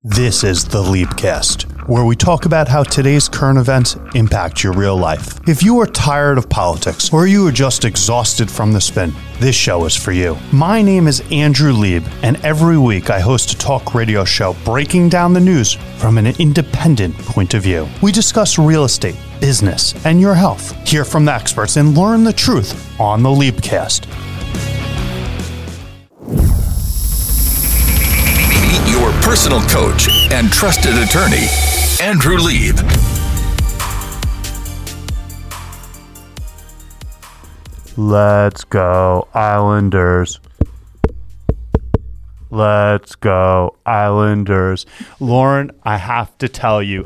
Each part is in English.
This is the Leapcast, where we talk about how today's current events impact your real life. If you are tired of politics or you are just exhausted from the spin, this show is for you. My name is Andrew Lieb, and every week I host a talk radio show breaking down the news from an independent point of view. We discuss real estate, business, and your health. Hear from the experts and learn the truth on the Leapcast. Your personal coach and trusted attorney, Andrew Lieb. Let's go, Islanders. Let's go, Islanders. Lauren, I have to tell you,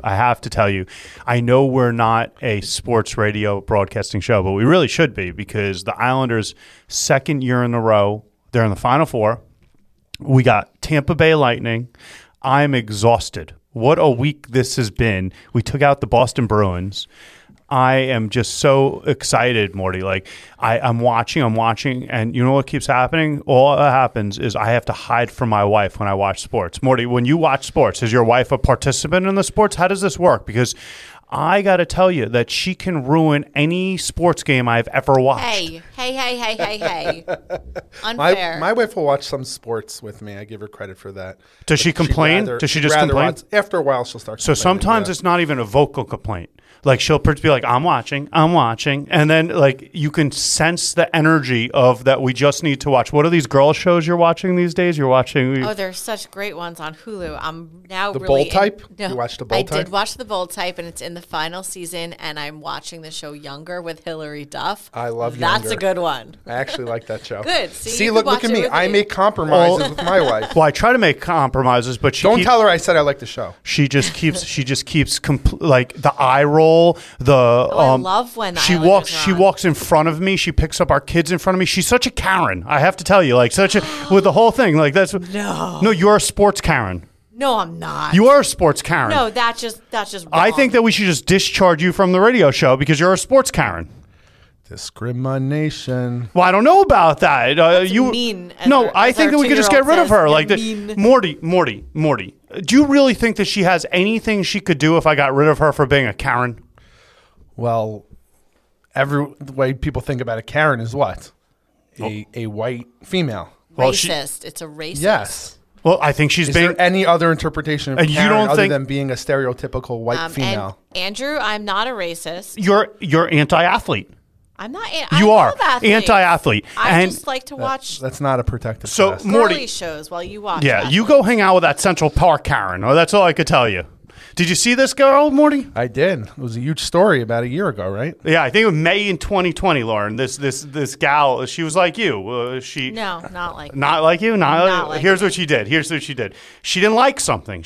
I know we're not a sports radio broadcasting show, but we really should be, because the Islanders, second year in a row, they're in the Final Four. We got Tampa Bay Lightning. I'm exhausted. What a week this has been. We took out the Boston Bruins. I am just so excited, Morty. Like, I'm watching, and you know what keeps happening? All that happens is I have to hide from my wife when I watch sports. Morty, when you watch sports, is your wife a participant in the sports? How does this work? Because I got to tell you that she can ruin any sports game I've ever watched. Hey. Unfair. My wife will watch some sports with me. I give her credit for that. Does she complain? Does she just complain? After a while, she'll start So sometimes it's not even a vocal complaint. Like, she'll be like, I'm watching. And then, like, you can sense the energy of that we just need to watch. What are these girl shows you're watching these days? You're watching... Oh, there's such great ones on Hulu. I'm now The really... Bold Type? No, You watched The Bold Type? I did watch The Bold Type, and it's in the final season, and I'm watching the show Younger with Hilary Duff. I love Younger. That's a good one. I actually like that show. Good. See, you look can watch at it me. with I make compromises with my wife. Well, I try to make compromises, but she Don't tell her I said I like the show. She just keeps like the eye roll, the I love when the she Islanders walks are she on. walks in front of me. She picks up our kids in front of me. She's such a Karen. I have to tell you, like, such a with the whole thing. Like, that's no, you're a sports Karen. No, I'm not. You are a sports Karen. No, that's just wrong. I think that we should just discharge you from the radio show because you're a sports Karen. Discrimination. Well, I don't know about that. That's mean. I think that we could just get rid of her. Like, mean. Morty. Do you really think that she has anything she could do if I got rid of her for being a Karen? Well, the way people think about a Karen is what? A white female. Well, Racist. It's a racist. Yes. Well, I think she's Is being... there any other interpretation of And Karen you don't other think- than being a stereotypical white female? And Andrew, I'm not a racist. You're anti-athlete. I'm not. You are athletes. anti-athlete. I And just like to watch That's not a protective So, class. Morty- girly shows while you watch. Yeah, that. you go hang out with that Central Park Karen. Oh, that's all I could tell you. Did you see this girl, Morty? I did. It was a huge story about a year ago, right? Yeah, I think it was May in 2020, Lauren. This gal, she was like you. No, not like Not like you? Not like Here's me. what she did. She didn't like something.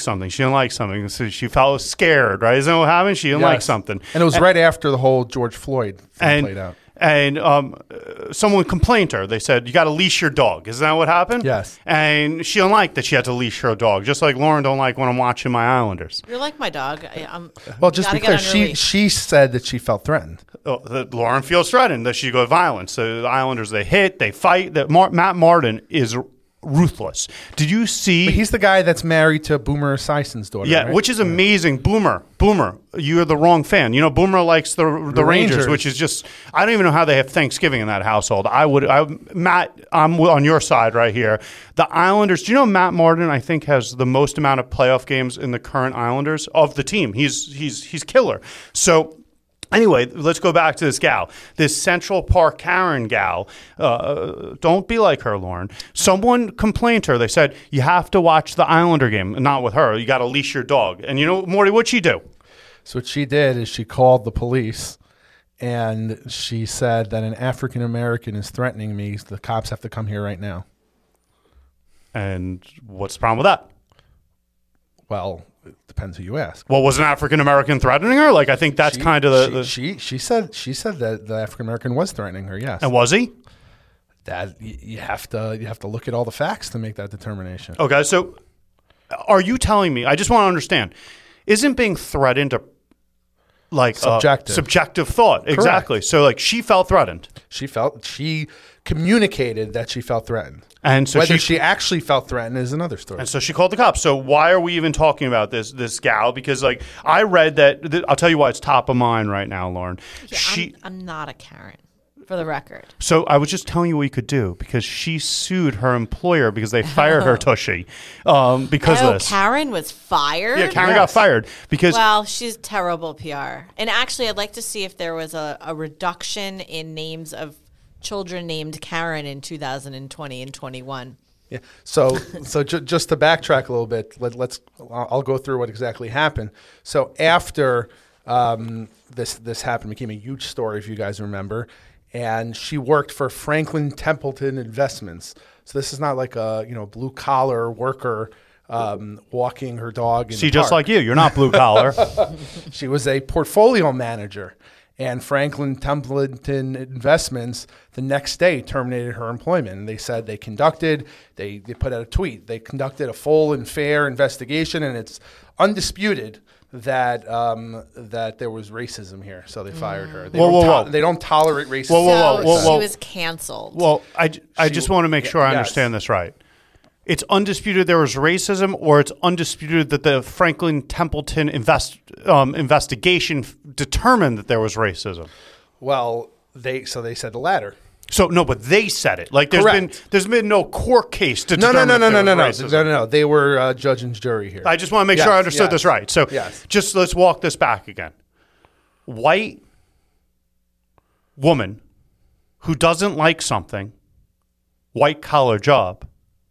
So she felt scared, right? Isn't that what happened? She didn't like Yes. something. And it was right after the whole George Floyd thing played out. And someone complained to her. They said, you got to leash your dog. Isn't that what happened? Yes. And she didn't like that she had to leash her dog, just like Lauren don't like when I'm watching my Islanders. You're like my dog. Well, just gotta because get on your leash. she said that she felt threatened. That Lauren feels threatened that she got violence. So the Islanders, they hit, they fight. Matt Martin is ruthless. Did you see? But he's the guy that's married to Boomer Esiason's daughter. Yeah, right? which is amazing. Boomer, you're the wrong fan. You know, Boomer likes the Rangers, which is just, I don't even know how they have Thanksgiving in that household. Matt, I'm on your side right here. The Islanders, do you know Matt Martin, I think, has the most amount of playoff games in the current Islanders of the team. He's killer. So, anyway, let's go back to this gal, this Central Park Karen gal. Don't be like her, Lauren. Someone complained to her. They said, you have to watch the Islander game. Not with her. You got to leash your dog. And you know, Morty, what'd she do? So what she did is she called the police, and she said that an African American is threatening me. The cops have to come here right now. And what's the problem with that? Well, it depends who you ask. Well, was an African American threatening her? Like, I think that's kind of the... She said that the African American was threatening her. Yes. And was he? That you have to look at all the facts to make that determination. Okay, so are you telling me? I just want to understand. Isn't being threatened a like Subjective. subjective thought? Exactly. So, like, she felt threatened. She communicated that she felt threatened. And so Whether she actually felt threatened is another story. And so she called the cops. So why are we even talking about this gal? Because like I read that I'll tell you why it's top of mind right now, Lauren. Yeah, I'm not a Karen, for the record. So I was just telling you what you could do because she sued her employer because they fired her tushy because of this. Karen was fired? Yeah, Karen got fired because well, she's terrible PR. And actually, I'd like to see if there was a reduction in names of children named Karen in 2020 and 21. Yeah. So just to backtrack a little bit, I'll go through what exactly happened. So after this happened, it became a huge story, if you guys remember. And she worked for Franklin Templeton Investments. So this is not like a blue collar worker walking her dog. See, just like you, you're not blue collar. She was a portfolio manager. And Franklin Templeton Investments the next day terminated her employment. And they said they put out a tweet. They conducted a full and fair investigation, and it's undisputed that there was racism here. So they fired her. They don't tolerate racism. She was canceled. Well, I just want to make sure I understand this right. It's undisputed there was racism, or it's undisputed that the Franklin Templeton investigation determined that there was racism? Well, they said the latter. So no, but they said it. Like there's been no court case to No. determine racism. No. They were judge and jury here. I just want to make sure I understood this right. So just let's walk this back again. White woman who doesn't like something, white collar job,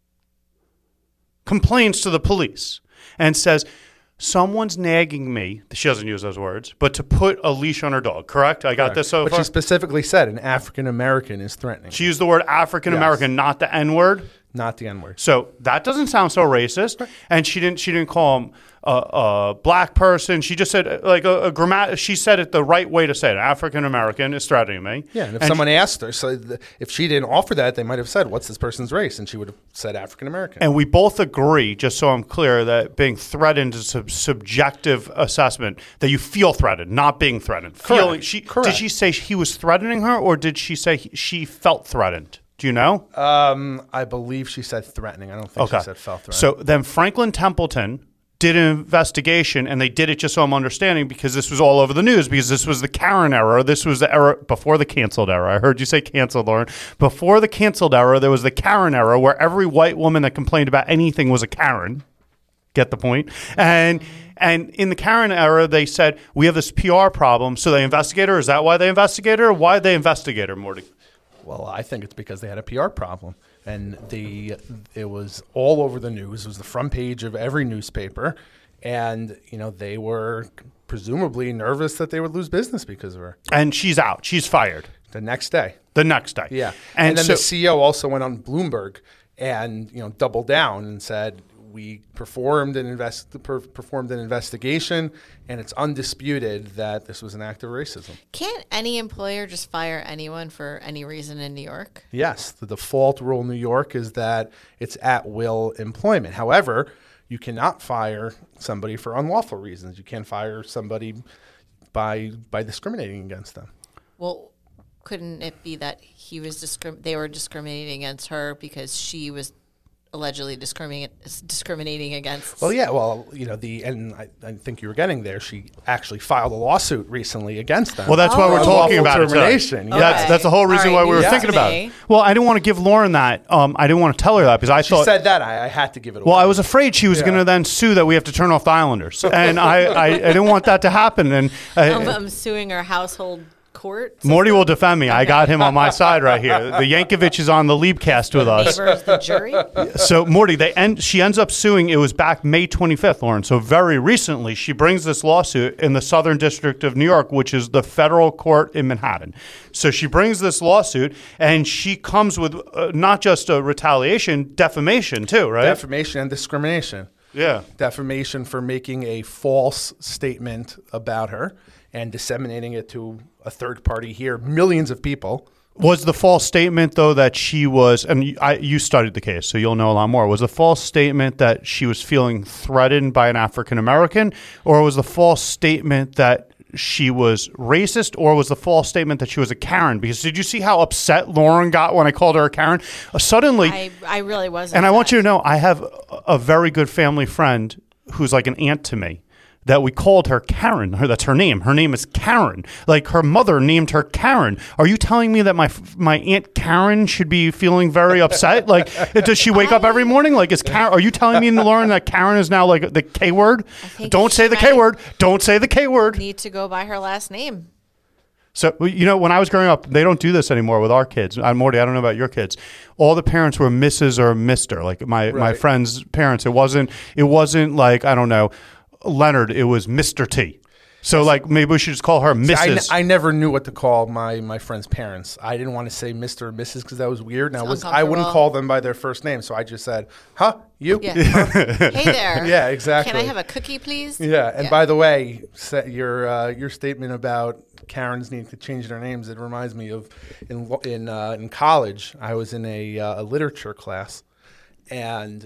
complains to the police and says, someone's nagging me, she doesn't use those words, but to put a leash on her dog, correct? I got this so far? But she specifically said an African-American is threatening. She used the word African-American, not the N-word? Not the N-word. So that doesn't sound so racist. Right. And she didn't call him a black person. She just said like she said it the right way to say it. African American is threatening me. Yeah, and if someone asked her, if she didn't offer that, they might have said, "What's this person's race?" And she would have said African American. And we both agree, just so I'm clear, that being threatened is a subjective assessment. That you feel threatened, not being threatened. Correct. Did she say he was threatening her, or did she say she felt threatened? Do you know? I believe she said threatening. I don't think she said felt threatening. So then Franklin Templeton did an investigation, and they did it, just so I'm understanding, because this was all over the news, because this was the Karen era. This was the era before the canceled era. I heard you say canceled, Lauren. Before the canceled era, there was the Karen era, where every white woman that complained about anything was a Karen. Get the point? And in the Karen era, they said, we have this PR problem, so they investigate her. Is that why they investigate her? Or why did they investigate her, Morty? Well, I think it's because they had a PR problem, and it was all over the news. It was the front page of every newspaper, and they were presumably nervous that they would lose business because of her. And she's out. She's fired. The next day. Yeah. And then the CEO also went on Bloomberg and doubled down and said, we performed an investigation, and it's undisputed that this was an act of racism. Can't any employer just fire anyone for any reason in New York? Yes. The default rule in New York is that it's at-will employment. However, you cannot fire somebody for unlawful reasons. You can't fire somebody by discriminating against them. Well, couldn't it be that they were discriminating against her because she was allegedly discriminating against? Well, yeah. Well, and I think you were getting there. She actually filed a lawsuit recently against them. Well, that's why we're talking about termination. It. That's the whole reason why we were thinking about it. Well, I didn't want to give Lauren that. I didn't want to tell her that because she said that. I had to give it away. Well, I was afraid she was going to then sue that we have to turn off the Islanders, and I didn't want that to happen. And I'm suing her household court. Morty will defend me. Okay. I got him on my side right here. The Yankovic is on the Leapcast with us. Neighbor of the jury. So Morty, she ends up suing. It was back May 25th, Lauren. So very recently, she brings this lawsuit in the Southern District of New York, which is the federal court in Manhattan. So she brings this lawsuit, and she comes with not just a retaliation, defamation too, right? Defamation and discrimination. Yeah. Defamation for making a false statement about her and disseminating it to a third party here, millions of people. Was the false statement, though, that she was, and you studied the case, so you'll know a lot more, was the false statement that she was feeling threatened by an African-American, or was the false statement that she was racist, or was the false statement that she was a Karen? Because did you see how upset Lauren got when I called her a Karen? Suddenly, I really was. and I want you to know, I have a very good family friend who's like an aunt to me, that we called her Karen. That's her name. Her name is Karen. Like, her mother named her Karen. Are you telling me that my Aunt Karen should be feeling very upset? Like, does she wake up every morning? Like, are you telling me, Lauren, that Karen is now like the K word? Don't say the K word. Don't say the K word. Need to go by her last name. So, when I was growing up, they don't do this anymore with our kids. Morty, I don't know about your kids. All the parents were Mrs. or Mr. Like my friend's parents. It wasn't like, I don't know, Leonard, it was Mr. T. So, like, maybe we should just call her Mrs. I never knew what to call my friend's parents. I didn't want to say Mr. or Mrs. because that was weird. And I wouldn't call them by their first name. So I just said, huh, you? Yeah. Hey there. Yeah, exactly. Can I have a cookie, please? Yeah. And by the way, your statement about Karens needing to change their names, it reminds me of in college, I was in a literature class, and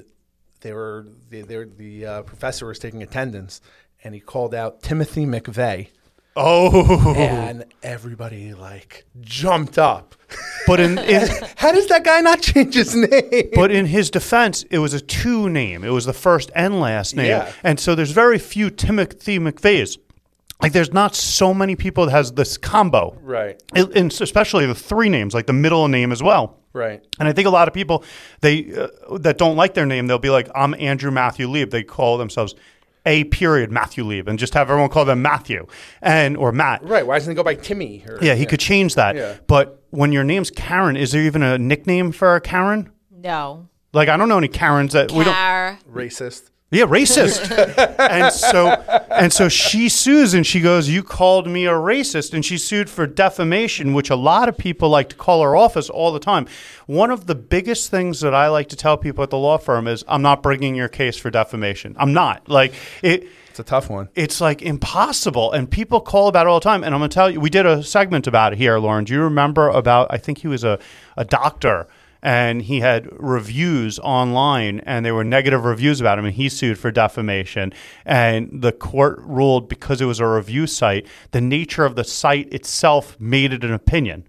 the professor was taking attendance, and he called out Timothy McVeigh. Oh. And everybody jumped up. But how does that guy not change his name? But in his defense, it was a two name. It was the first and last name. Yeah. And so there's very few Timothy McVeighs. Like, there's not so many people that has this combo. Right. And especially the three names, like the middle name as well. Right. And I think a lot of people, that don't like their name, they'll be like, I'm Andrew Matthew Lieb. They call themselves Matthew Lieb, and just have everyone call them Matthew or Matt. Right. Why doesn't it go by Timmy? He could change that. Yeah. But when your name's Karen, is there even a nickname for a Karen? No. Like, I don't know any Karens that we don't. Racist. Yeah, racist. and so she sues, and she goes, you called me a racist, and she sued for defamation, which a lot of people like to call her office all the time. One of the biggest things that I like to tell people at the law firm is, I'm not bringing your case for defamation. I'm not. Like, it's a tough one. It's like impossible, and people call about it all the time. And I'm going to tell you, we did a segment about it here, Lauren. Do you remember about, I think he was a doctor, and he had reviews online, and there were negative reviews about him, and he sued for defamation. And the court ruled, because it was a review site, the nature of the site itself made it an opinion.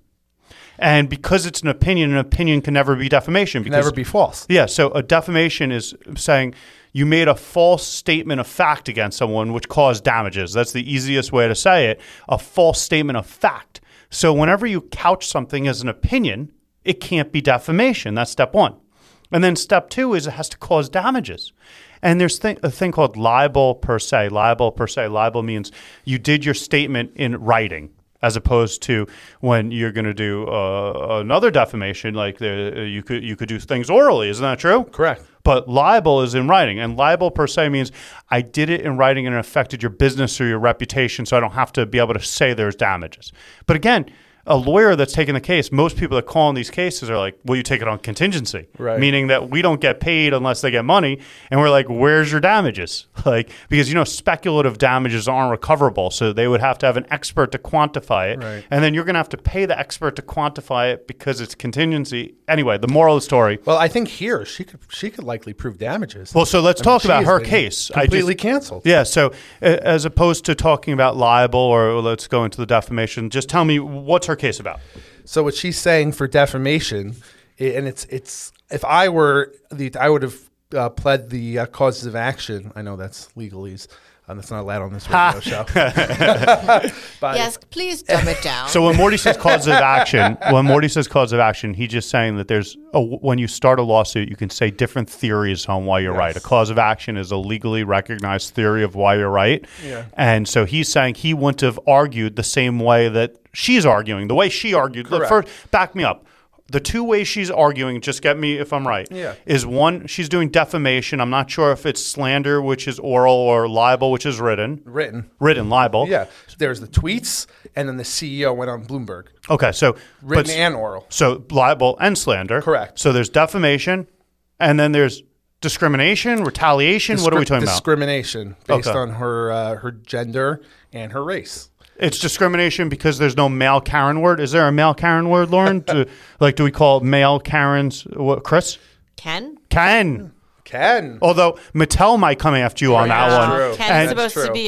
And because it's an opinion can never be defamation. Because, never be false. Yeah, so a defamation is saying you made a false statement of fact against someone which caused damages. That's the easiest way to say it, a false statement of fact. So whenever you couch something as an opinion, it can't be defamation. That's step one. And then step two is it has to cause damages. And there's a thing called libel per se. Libel per se. Libel means you did your statement in writing, as opposed to when you're going to do another defamation, like you could do things orally. Isn't that true? Correct. But libel is in writing. And libel per se means I did it in writing and it affected your business or your reputation, so I don't have to be able to say there's damages. But again, a lawyer that's taking the case, most people that call in these cases are like, well, you take it on contingency, right? Meaning that we don't get paid unless they get money. And we're like, where's your damages? Like, because, speculative damages aren't recoverable. So they would have to have an expert to quantify it. Right. And then you're going to have to pay the expert to quantify it because it's contingency. Anyway, the moral of the story. Well, I think here she could likely prove damages. Well, so let's talk about her case. Completely canceled. Yeah. So as opposed to talking about libel, or let's go into the defamation, just tell me, what's her case about? So what she's saying for defamation, and it's if I were I would have pled the causes of action. I know that's legalese. That's not allowed on this radio show. Yes, please dumb it down. So when Morty says cause of action, he's just saying that when you start a lawsuit, you can say different theories on why you're right. A cause of action is a legally recognized theory of why you're right. Yeah. And so he's saying he wouldn't have argued the same way that she's arguing, the way she argued. First, back me up. The two ways she's arguing, just get me if I'm right, is one, she's doing defamation. I'm not sure if it's slander, which is oral, or libel, which is written. Written, libel. Yeah. There's the tweets, and then the CEO went on Bloomberg. Okay, so written and oral. So libel and slander. Correct. So there's defamation, and then there's discrimination, retaliation. What are we talking about? Discrimination based on her gender and her race. It's discrimination because there's no male Karen word. Is there a male Karen word, Lauren? Do we call male Karens what, Chris? Ken. Although Mattel might come after you on that one. Ken's supposed to be a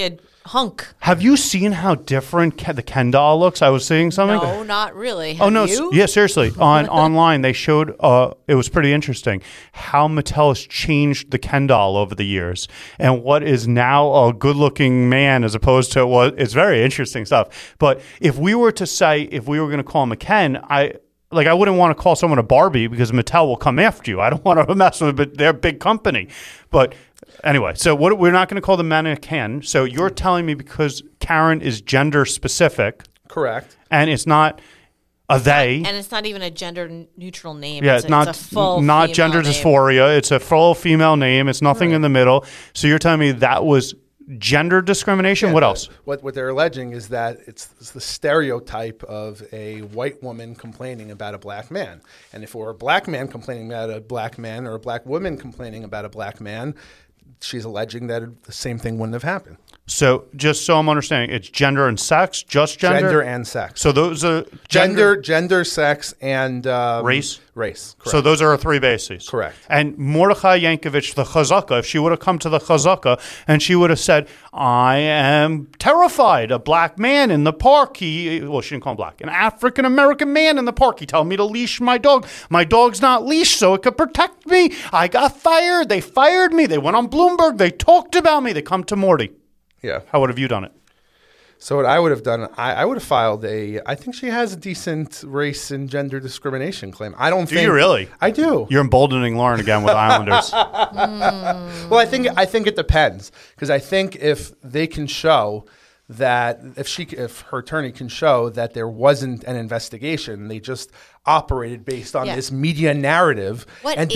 hunk. Have you seen how different the Ken doll looks? I was seeing something. No, not really. Oh Have no! you? Yeah, seriously. Online, they showed. It was pretty interesting how Mattel has changed the Ken doll over the years, and what is now a good-looking man as opposed to what. It's very interesting stuff. But if we were going to call him a Ken, I wouldn't want to call someone a Barbie because Mattel will come after you. I don't want to mess with their big company. But anyway, so we're not going to call the men a Ken. So you're telling me because Karen is gender specific. Correct. And it's not a they. And it's not even a gender neutral name. Yeah, it's a full not female gender name. dysphoria. It's a full female name. It's nothing in the middle. So you're telling me that was gender discrimination? Yeah, what else? What they're alleging is that it's the stereotype of a white woman complaining about a black man. And if it were a black man complaining about a black man or a black woman complaining about a black man, she's alleging that the same thing wouldn't have happened. So just so I'm understanding, it's gender and sex, just gender? Gender and sex. So those are Gender, sex, and race? Race, correct. So those are our three bases. Correct. And Mordechai Yankovich, the Chazaka, if she would have come to the Chazaka and she would have said, I am terrified, a black man in the park. She didn't call him black. An African-American man in the park. He told me to leash my dog. My dog's not leashed so it could protect me. I got fired. They fired me. They went on Bloomberg. They talked about me. They come to Morty. Yeah. How would have you done it? So what I would have done, I would have filed I think she has a decent race and gender discrimination claim. I don't think. Do you really? I do. You're emboldening Lauren again with Islanders. Well, I think it depends, because I think if they can show that if her attorney can show that there wasn't an investigation, they just operated based on this media narrative and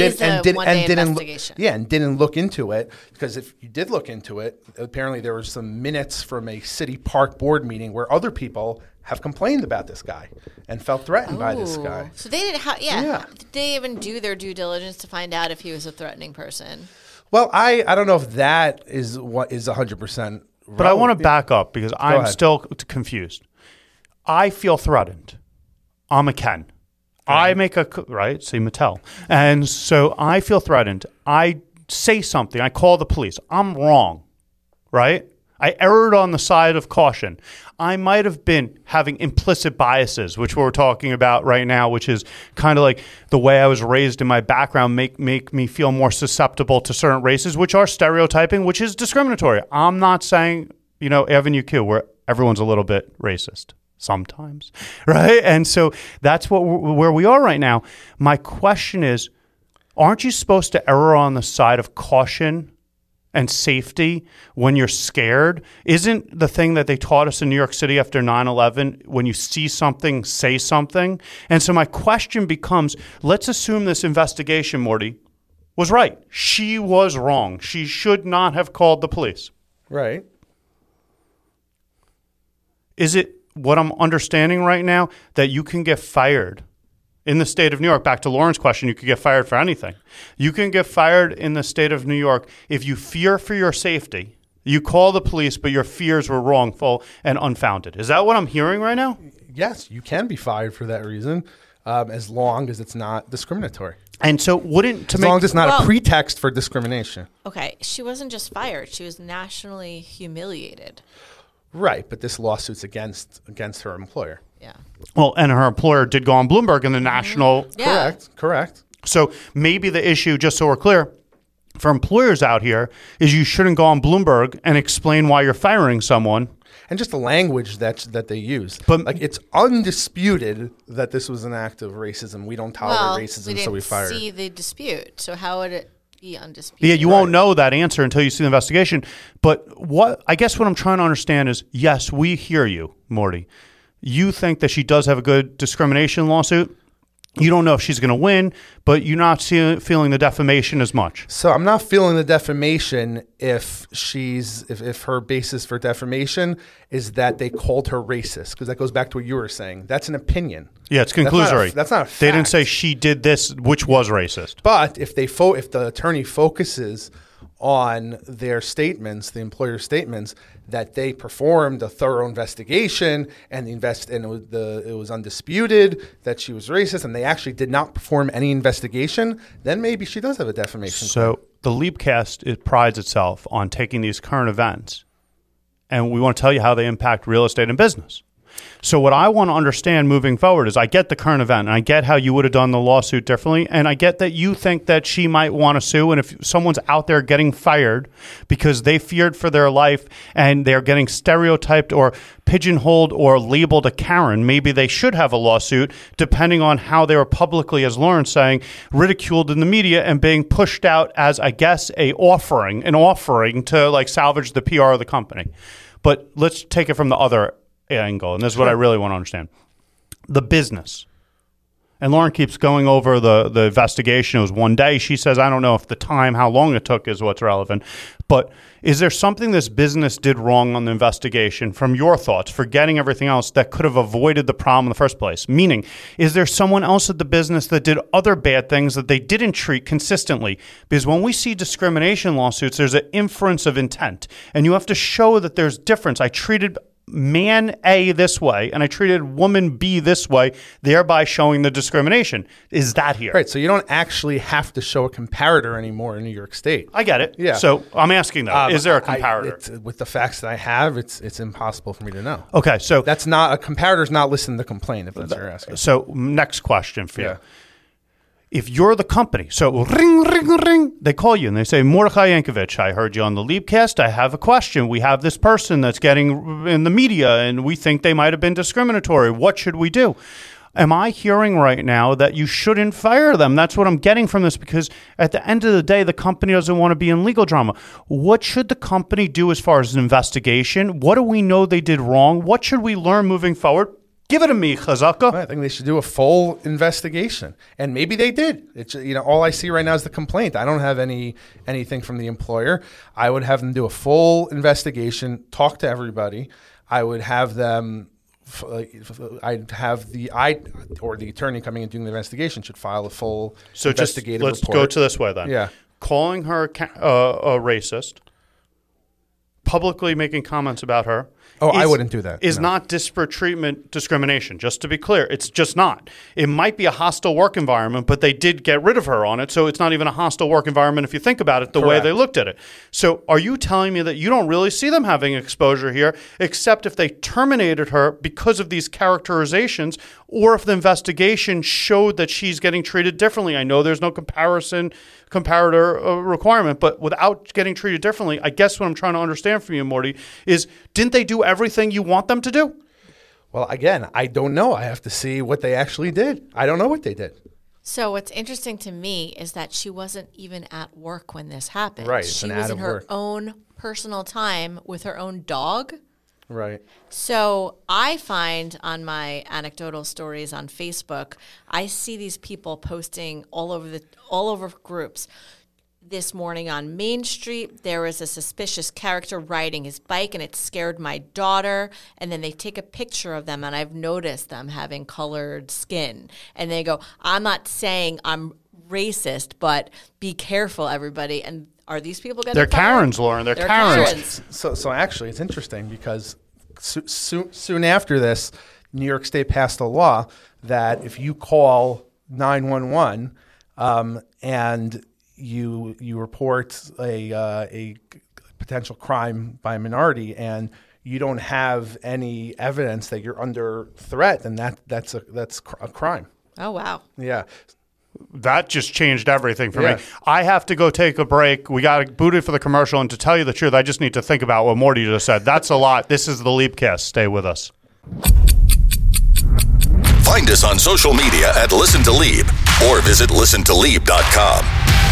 didn't look into it. Because if you did look into it, apparently there were some minutes from a city park board meeting where other people have complained about this guy and felt threatened by this guy. So they didn't. Did they even do their due diligence to find out if he was a threatening person? Well, I don't know if that is what is 100%. But I want to back up because I'm still confused. I feel threatened. I'm a Ken. I make see Mattel. And so I feel threatened. I say something. I call the police. I'm wrong, right? I erred on the side of caution. I might have been having implicit biases, which we're talking about right now, which is kind of like the way I was raised in my background make me feel more susceptible to certain races, which are stereotyping, which is discriminatory. I'm not saying, Avenue Q, where everyone's a little bit racist sometimes, right? And so that's where we are right now. My question is, aren't you supposed to err on the side of caution and safety when you're scared? Isn't the thing that they taught us in New York City after 9/11, when you see something, say something? And so my question becomes, let's assume this investigation, Morty, was right. She was wrong. She should not have called the police. Right. Is it what I'm understanding right now that you can get fired in the state of New York? Back to Lauren's question, you could get fired for anything. You can get fired in the state of New York if you fear for your safety. You call the police, but your fears were wrongful and unfounded. Is that what I'm hearing right now? Yes, you can be fired for that reason, as long as it's not discriminatory. And so as long as it's not a pretext for discrimination. Okay, she wasn't just fired. She was nationally humiliated. Right, but this lawsuit's against her employer. Yeah. Well, and her employer did go on Bloomberg in the national. Yeah. Correct. So maybe the issue, just so we're clear, for employers out here is you shouldn't go on Bloomberg and explain why you're firing someone. And just the language that they use. But it's undisputed that this was an act of racism. We don't tolerate racism, so we fired. We didn't see the dispute. So how would it be undisputed? Yeah, you won't know that answer until you see the investigation. But I guess what I'm trying to understand is, yes, we hear you, Morty. You think that she does have a good discrimination lawsuit. You don't know if she's going to win, but you're not feeling the defamation as much. So I'm not feeling the defamation if her basis for defamation is that they called her racist, because that goes back to what you were saying. That's an opinion. Yeah, it's conclusory. That's not a fact. They didn't say she did this, which was racist. But if the attorney focuses on their statements, the employer's statements, that they performed a thorough investigation and it was undisputed that she was racist, and they actually did not perform any investigation, then maybe she does have a defamation claim. So the Leapcast, it prides itself on taking these current events and we want to tell you how they impact real estate and business. So what I want to understand moving forward is I get the current event, and I get how you would have done the lawsuit differently, and I get that you think that she might want to sue, and if someone's out there getting fired because they feared for their life and they're getting stereotyped or pigeonholed or labeled a Karen, maybe they should have a lawsuit depending on how they were publicly, as Lauren saying, ridiculed in the media and being pushed out as, I guess, an offering to like salvage the PR of the company. But let's take it from the other angle, and this is what I really want to understand. The business. And Lauren keeps going over the investigation. It was one day. She says, I don't know if the time, how long it took is what's relevant. But is there something this business did wrong on the investigation from your thoughts, forgetting everything else, that could have avoided the problem in the first place? Meaning, is there someone else at the business that did other bad things that they didn't treat consistently? Because when we see discrimination lawsuits, there's an inference of intent. And you have to show that there's difference. I treated man A this way, and I treated woman B this way, thereby showing the discrimination. Is that here? Right. So you don't actually have to show a comparator anymore in New York State. I get it. Yeah. So I'm asking that. Is there a comparator? With the facts that I have, it's impossible for me to know. Okay. So that's not a comparator. Is not listed in the complaint. If that's what you're asking. So next question for you. If you're the company, so ring, ring, ring, they call you and they say, Mordechai Yankovich, I heard you on the Leapcast. I have a question. We have this person that's getting in the media and we think they might have been discriminatory. What should we do? Am I hearing right now that you shouldn't fire them? That's what I'm getting from this, because at the end of the day, the company doesn't want to be in legal drama. What should the company do as far as an investigation? What do we know they did wrong? What should we learn moving forward? Give it to me, Chazaka. I think they should do a full investigation, and maybe they did. It's, all I see right now is the complaint. I don't have anything from the employer. I would have them do a full investigation, talk to everybody. I would have them. I'd have the attorney coming and doing the investigation should file a full investigative report. Let's go to this way then. Yeah, calling her a racist, publicly making comments about her. I wouldn't do that. Is not disparate treatment discrimination, just to be clear. It's just not. It might be a hostile work environment, but they did get rid of her on it, so it's not even a hostile work environment if you think about it the way they looked at it. So are you telling me that you don't really see them having exposure here, except if they terminated her because of these characterizations, or if the investigation showed that she's getting treated differently? I know there's no comparator requirement, but without getting treated differently, I guess what I'm trying to understand from you, Morty, is didn't they do everything you want them to do? Well, again, I don't know. I have to see what they actually did. I don't know what they did. So what's interesting to me is that she wasn't even at work when this happened. Right. She was in her own personal time with her own dog. Right. So I find on my anecdotal stories on Facebook, I see these people posting all over groups. This morning on Main Street, there was a suspicious character riding his bike, and it scared my daughter. And then they take a picture of them, and I've noticed them having colored skin. And they go, I'm not saying I'm racist, but be careful, everybody. And are these people getting They're fired? Karens, Lauren. They're Karens. So actually, it's interesting because soon after this, New York State passed a law that if you call 911 and you report a potential crime by a minority and you don't have any evidence that you're under threat, then that's a crime. Oh, wow. Yeah. That just changed everything for me. I have to go take a break. We got booted for the commercial, and to tell you the truth, I just need to think about what Morty just said. That's a lot. This is the Leapcast. Stay with us. Find us on social media at Listen to Leap or visit listentoleap.com.